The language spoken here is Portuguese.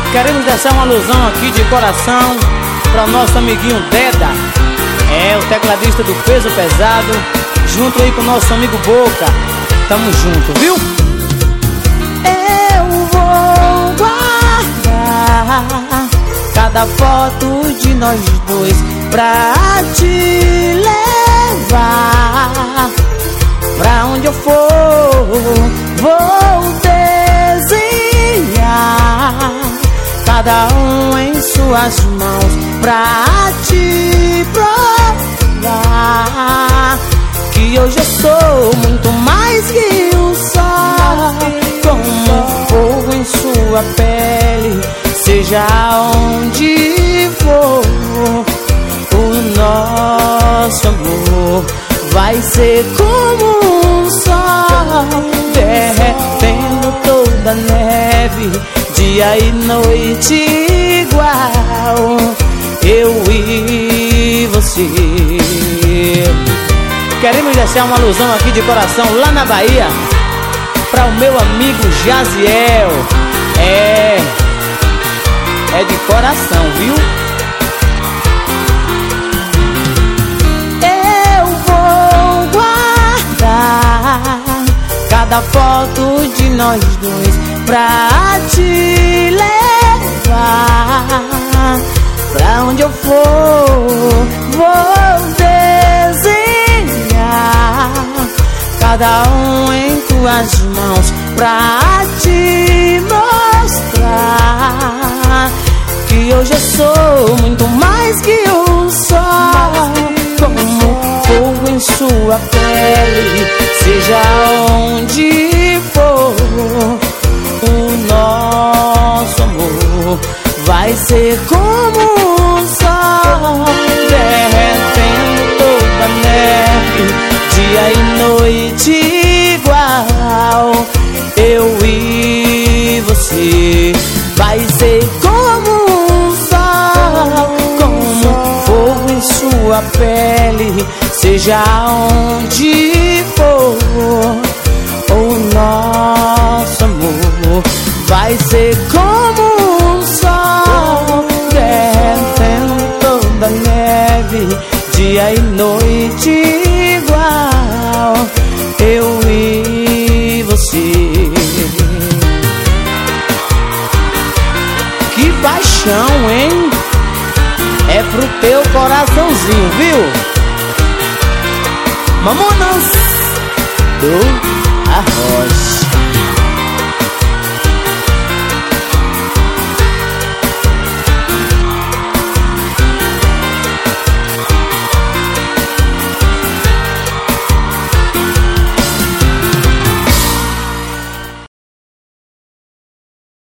Queremos deixar uma alusão aqui de coração para o nosso amiguinho Deda, o tecladista do Peso Pesado, junto aí com o nosso amigo Boca. Tamo junto, viu? Eu vou guardar cada foto de nós dois pra te levar. Pra onde eu for, vou desenhar cada um em suas mãos pra te provar que hoje eu sou muito mais que um sol, como fogo em sua pele. Seja onde for, o nosso amor vai ser como um sol, derretendo toda a neve, dia e noite igual, eu e você. Queremos deixar uma alusão aqui de coração lá na Bahia para o meu amigo Jaziel. É de coração, viu? Eu vou guardar cada foto de nós dois pra te levar. Pra onde eu for, vou desenhar cada um em tuas mãos pra te mostrar que hoje eu sou muito mais que um sol, como fogo em sua pele. Seja onde for, o nosso amor vai ser como um sol, derretendo toda a neve, dia e noite igual, eu e você. Vai ser como um sol, como fogo em sua pele. Seja onde for, o nosso amor vai ser como um sol, derretendo toda a neve, dia e noite igual, eu e você. Que paixão, hein? É pro teu coraçãozinho, viu? Mamonas do Arroz.